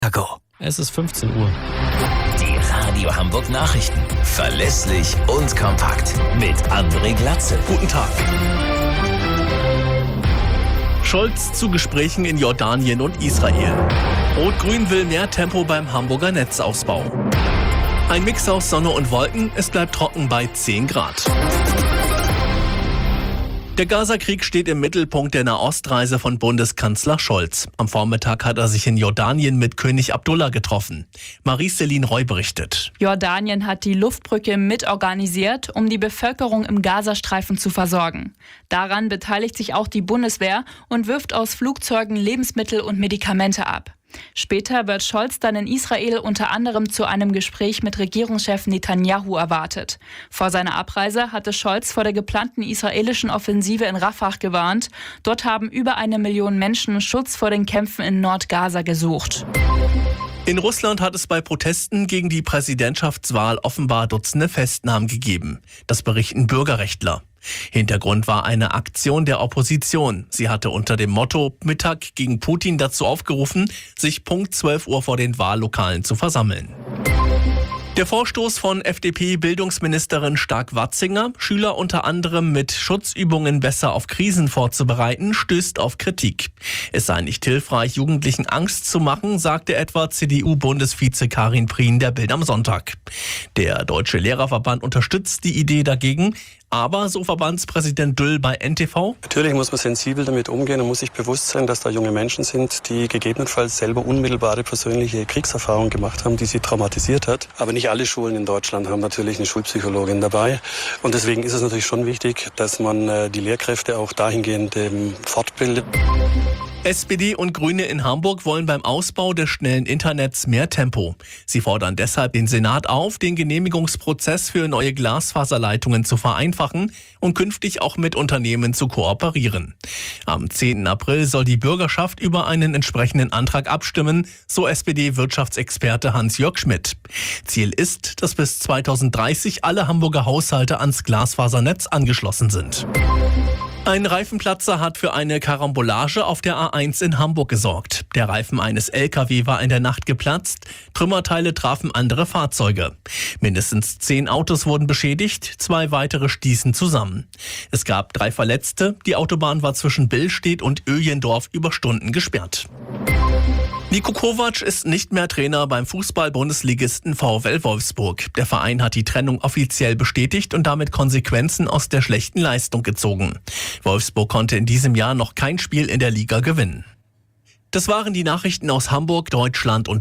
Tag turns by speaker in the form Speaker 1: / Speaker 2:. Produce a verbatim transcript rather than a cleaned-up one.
Speaker 1: Es ist fünfzehn Uhr.
Speaker 2: Die Radio Hamburg Nachrichten. Verlässlich und kompakt. Mit André Glatze.
Speaker 3: Guten Tag. Scholz zu Gesprächen in Jordanien und Israel. Rot-Grün will mehr Tempo beim Hamburger Netzausbau. Ein Mix aus Sonne und Wolken, es bleibt trocken bei zehn Grad. Der Gaza-Krieg steht im Mittelpunkt der Nahostreise von Bundeskanzler Scholz. Am Vormittag hat er sich in Jordanien mit König Abdullah getroffen. Marie-Céline Roy berichtet.
Speaker 4: Jordanien hat die Luftbrücke mitorganisiert, um die Bevölkerung im Gazastreifen zu versorgen. Daran beteiligt sich auch die Bundeswehr und wirft aus Flugzeugen Lebensmittel und Medikamente ab. Später wird Scholz dann in Israel unter anderem zu einem Gespräch mit Regierungschef Netanyahu erwartet. Vor seiner Abreise hatte Scholz vor der geplanten israelischen Offensive in Rafah gewarnt. Dort haben über eine Million Menschen Schutz vor den Kämpfen in Nordgaza gesucht.
Speaker 3: In Russland hat es bei Protesten gegen die Präsidentschaftswahl offenbar Dutzende Festnahmen gegeben. Das berichten Bürgerrechtler. Hintergrund war eine Aktion der Opposition. Sie hatte unter dem Motto Mittag gegen Putin dazu aufgerufen, sich Punkt zwölf Uhr vor den Wahllokalen zu versammeln. Der Vorstoß von F D P-Bildungsministerin Stark-Watzinger, Schüler unter anderem mit Schutzübungen besser auf Krisen vorzubereiten, stößt auf Kritik. Es sei nicht hilfreich, Jugendlichen Angst zu machen, sagte etwa C D U-Bundesvize Karin Prien der Bild am Sonntag. Der Deutsche Lehrerverband unterstützt die Idee dagegen. Aber, so Verbandspräsident Düll bei N T V:
Speaker 5: Natürlich muss man sensibel damit umgehen und muss sich bewusst sein, dass da junge Menschen sind, die gegebenenfalls selber unmittelbare persönliche Kriegserfahrungen gemacht haben, die sie traumatisiert hat. Aber nicht alle Schulen in Deutschland haben natürlich eine Schulpsychologin dabei. Und deswegen ist es natürlich schon wichtig, dass man die Lehrkräfte auch dahingehend fortbildet.
Speaker 3: S P D und Grüne in Hamburg wollen beim Ausbau des schnellen Internets mehr Tempo. Sie fordern deshalb den Senat auf, den Genehmigungsprozess für neue Glasfaserleitungen zu vereinfachen und künftig auch mit Unternehmen zu kooperieren. Am zehnten April soll die Bürgerschaft über einen entsprechenden Antrag abstimmen, so S P D-Wirtschaftsexperte Hans-Jörg Schmidt. Ziel ist, dass bis zweitausenddreißig alle Hamburger Haushalte ans Glasfasernetz angeschlossen sind. Ein Reifenplatzer hat für eine Karambolage auf der A eins in Hamburg gesorgt. Der Reifen eines L K W war in der Nacht geplatzt, Trümmerteile trafen andere Fahrzeuge. Mindestens zehn Autos wurden beschädigt, zwei weitere stießen zusammen. Es gab drei Verletzte, die Autobahn war zwischen Billstedt und Öjendorf über Stunden gesperrt. Niko Kovac ist nicht mehr Trainer beim Fußball-Bundesligisten VfL Wolfsburg. Der Verein hat die Trennung offiziell bestätigt und damit Konsequenzen aus der schlechten Leistung gezogen. Wolfsburg konnte in diesem Jahr noch kein Spiel in der Liga gewinnen. Das waren die Nachrichten aus Hamburg, Deutschland und